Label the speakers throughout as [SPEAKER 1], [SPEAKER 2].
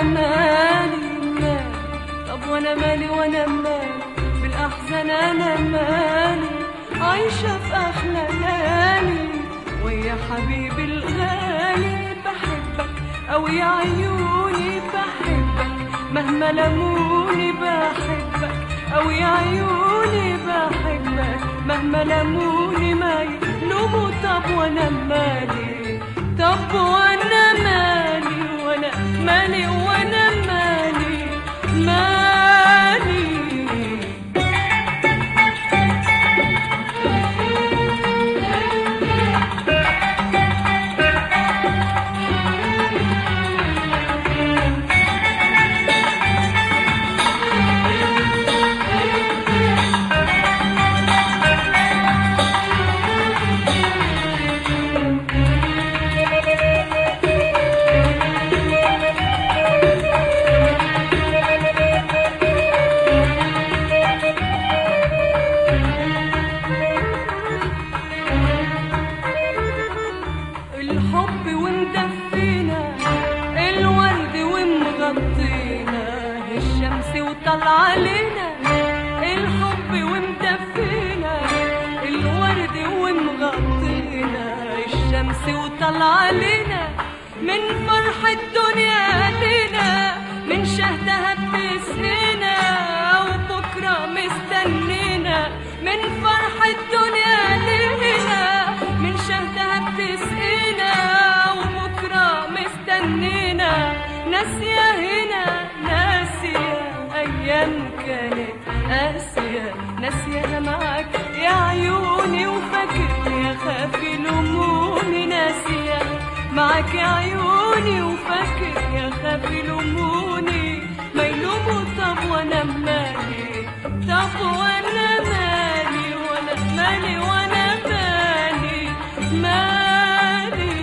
[SPEAKER 1] مالي مالي، طب وانا مالي وانا مالي بالاحزان، انا مالي عايشه في احلى ليالي ويا حبيبي الغالي. بحبك او يا عيوني بحبك مهما لموني، بحبك او يا عيوني بحبك مهما لموني، ما يلوموا. طب وانا مالي، طب وانا مالي، وانا مالي وانا مالي مالي. الحب ومدفينا الورد ومغطينا الشمس وطلع علينا. الحب ومدفينا الورد ومغطينا الشمس وطلع علينا، من فرح الدنيا لينا، من شهدها بتسقينا وبكرة مستنينا. من فرح الدنيا لينا، من شهدها بتسقينا وبكرة مستنينا. ناسية هنا ناسية أيام كانت قاسية، ناسيها معاك يا عيوني وفاكر يا خافي لموني. ناسية معاك يا عيوني وفاكر يا خافي لموني، ما يلوموا. طب وانا مالي، طب وانا مالي، وانا مالي وانا مالي مالي.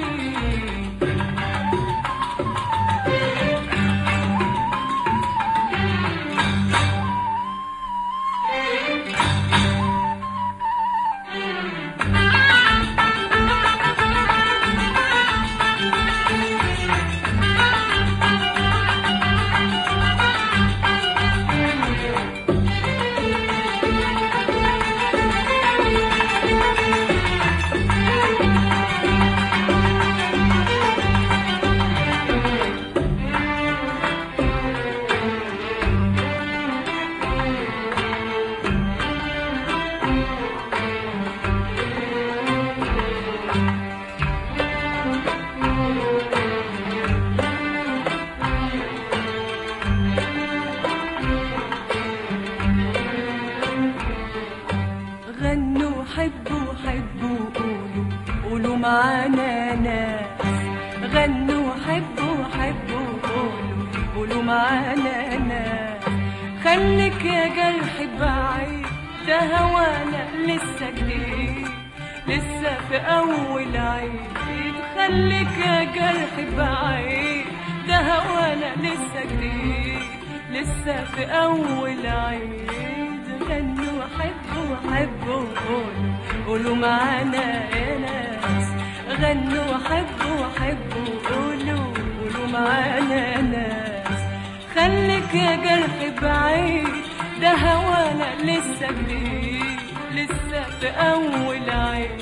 [SPEAKER 1] غنوا حبوا حبوا قولوا قولوا معانا ناس. غنوا حبوا حبوا قولوا قولوا معانا ناس. خليك يا جرح بعيد، ده هوانا لسه جديد، لسه في أول عيد. خليك يا جرح بعيد، ده هوانا لسه جديد، لسه في أول عيد. غنوا حبوا حبوا قولوا قولوا معانا يا ناس. غنوا حبوا حبوا قولوا قولوا معانا يا ناس. خليك يا جرح بعيد، ده هوانا لسه جديد، لسه في أول عيد.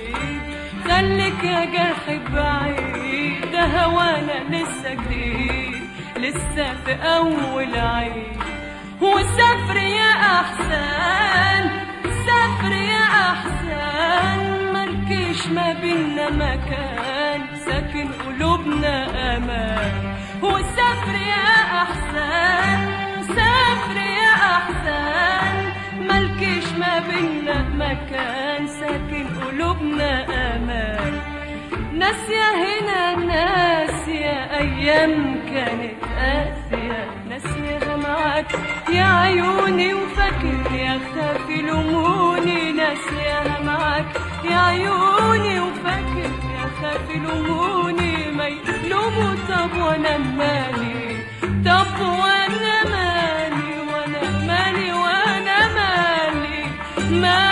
[SPEAKER 1] خليك يا جرح بعيد، ده هوانا لسه جديد، لسه في أول عيد. وسافر يا أحسن، سافر يا أحسن، ملكيش ما بينا مكان، ساكن قلوبنا أمان. وسافر يا أحسن، سافر يا أحسن، ملكيش ما بينا مكان، ساكن قلوبنا أمان. ناسية هنا ناسية أيام كانت قاسية، ناسيها معاك يا عيوني وفاكر يا خافي لموني. ناسيها معاك يا عيوني وفاكر يا خافي لموني، ما يلوموا. طب وانا مالي، طب وانا مالي، وانا مالي وانا مالي مالي.